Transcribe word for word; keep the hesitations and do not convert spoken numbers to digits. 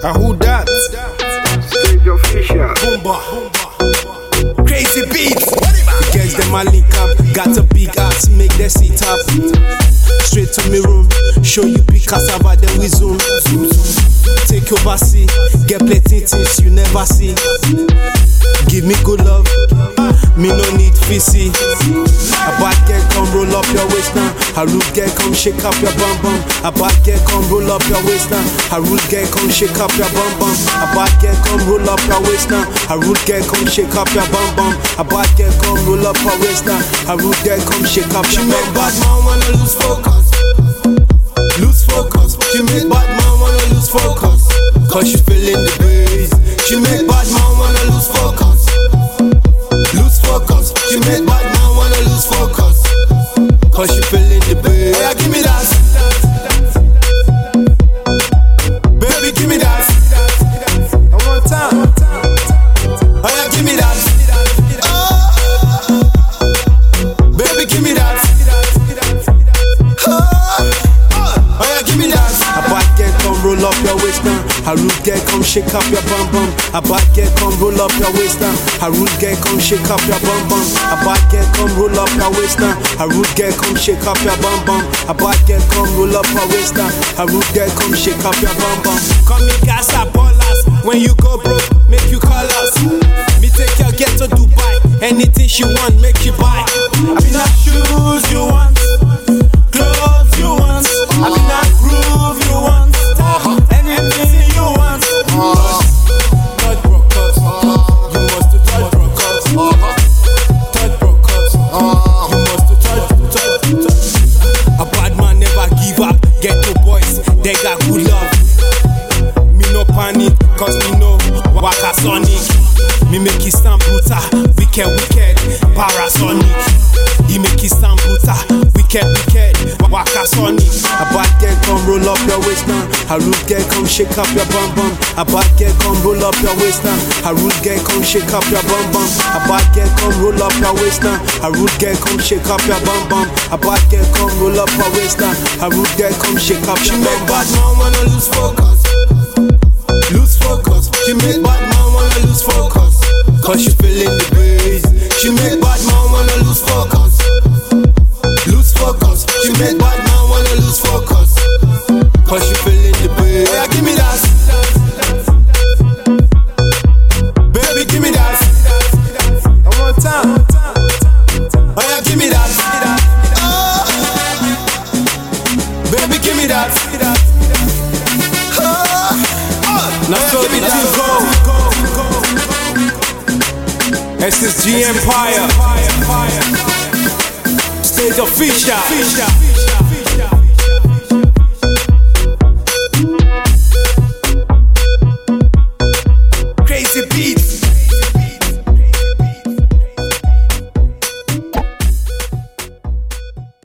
Ah, who that? Stage official. Boomba. Crazy beats. The girls them a link up. Got a big ass, make them sit up. Straight to me room, show you big cassava, then we zoom. Take over, see, get plenty things you never see. Give me good love, me no need fizzy. A bad girl come roll up your waist now. A rude girl come shake up your bum bum. A bad girl come roll up your waist now. A rude girl come shake up your bum bum. A bad girl come roll up your waist now. A rude girl come shake up your bum bum. A bad girl come roll up your waist now. A rude girl come shake up your bum bum. She make bad man wanna lose focus. Lose focus. She make bad man wanna lose focus. Cause she feeling the breeze. She make bad man wanna lose focus. Lose focus. She make bad man wanna lose focus. Cause she feeling the breeze. Oh yeah, give me that. Baby, give me that. One more time. Oh yeah, give me that. Oh. Baby, give me that. Oh yeah, give me that. A bad girl come roll up your waist now. A rude girl come shake up your bum bum. A bad girl come roll up your waist now. A rude girl come shake up your bum bum. A bad girl come roll up your waist now. A rude girl come shake up your bum bum. A bad girl come roll up your waist now. A rude girl come shake up your bum bum. Come me gas a ballers. When you go broke, make you call us. Me take your girl to Dubai. Anything she want, make you buy. I be not shoes you want, clothes you want. I be not groove you want. Anything you want. Touch brokers, you must touch brokers. Touch brokers, you must touch, touch, touch. A bad man never give up. Ghetto boys, they got good love. Me no panic, cause me know Waka Sonic. Me make it stand brutal, wicked, wicked, parasonic. He make it stand brutal, wicked, wicked, Waka Sonic. A bad girl come roll up your waist now. A rude girl come shake up your bum bum. A bad girl come roll up your waist now. A rude girl come shake up your bum bum. A bad girl come roll up your waist now. A rude girl come shake up your bum bum. A bad girl come roll up your waist now. A rude girl come shake up your bum bum. She make bad man wanna lose focus. Lose focus. She make bad man wanna lose focus. Cause she feeling the breeze. She make bad man wanna lose focus. Lose focus. She make bad man wanna lose focus. Cause she feeling the breeze. Oh yeah, give me that. Baby, give me that. One more time. Oh yeah, give me that. Oh. Baby, give me that. Oh. Now so the two go. S S G Empire. Stage official.